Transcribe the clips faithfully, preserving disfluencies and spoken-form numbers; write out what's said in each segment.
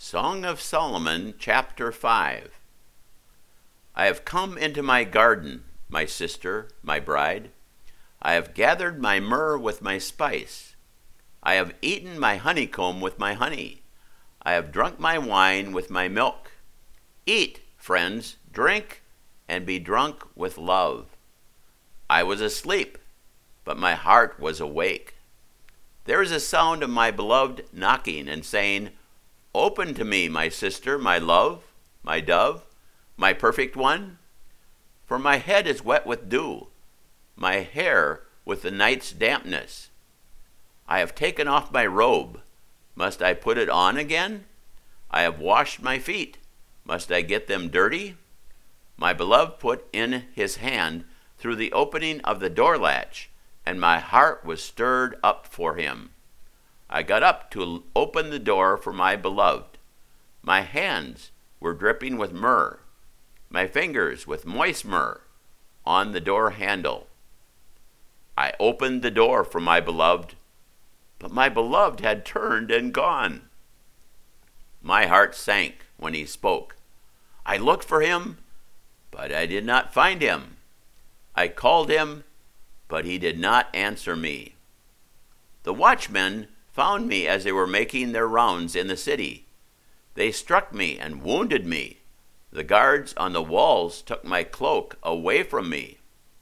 Song of Solomon, chapter five. I have come into my garden, my sister, my bride. I have gathered my myrrh with my spice. I have eaten my honeycomb with my honey. I have drunk my wine with my milk. Eat, friends, drink, and be drunk with love. I was asleep, but my heart was awake. There is a sound of my beloved knocking and saying, "Open to me, my sister, my love, my dove, my perfect one." For my head is wet with dew, my hair with the night's dampness. I have taken off my robe. Must I put it on again? I have washed my feet. Must I get them dirty? My beloved put in his hand through the opening of the door latch, and my heart was stirred up for him. I got up to open the door for my beloved. My hands were dripping with myrrh, my fingers with moist myrrh on the door handle. I opened the door for my beloved, but my beloved had turned and gone. My heart sank when he spoke. I looked for him, but I did not find him. I called him, but he did not answer me. The watchmen found me as they were making their rounds in the city. They struck me and wounded me. The guards on the walls took my cloak away from me.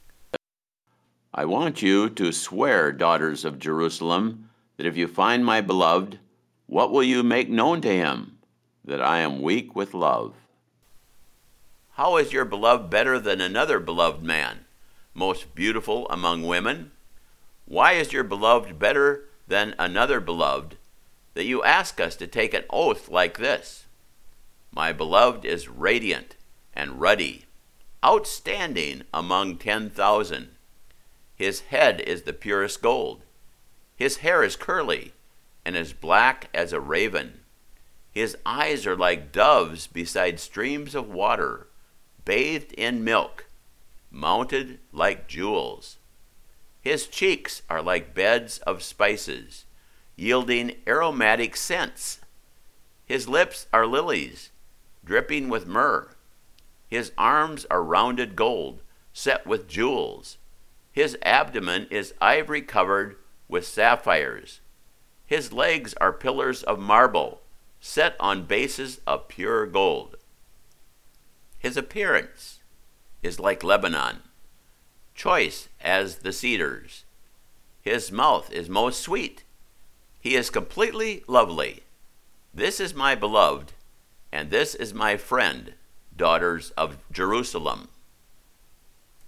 I want you to swear, daughters of Jerusalem, that if you find my beloved, what will you make known to him? That I am weak with love. How is your beloved better than another beloved man, most beautiful among women? Why is your beloved better than another beloved, that you ask us to take an oath like this? My beloved is radiant and ruddy, outstanding among ten thousand. His head is the purest gold. His hair is curly and as black as a raven. His eyes are like doves beside streams of water, bathed in milk, mounted like jewels. His cheeks are like beds of spices, yielding aromatic scents. His lips are lilies, dripping with myrrh. His arms are rounded gold, set with jewels. His abdomen is ivory covered with sapphires. His legs are pillars of marble, set on bases of pure gold. His appearance is like Lebanon, choice as the cedars. His mouth is most sweet. He is completely lovely. This is my beloved, and this is my friend, daughters of Jerusalem.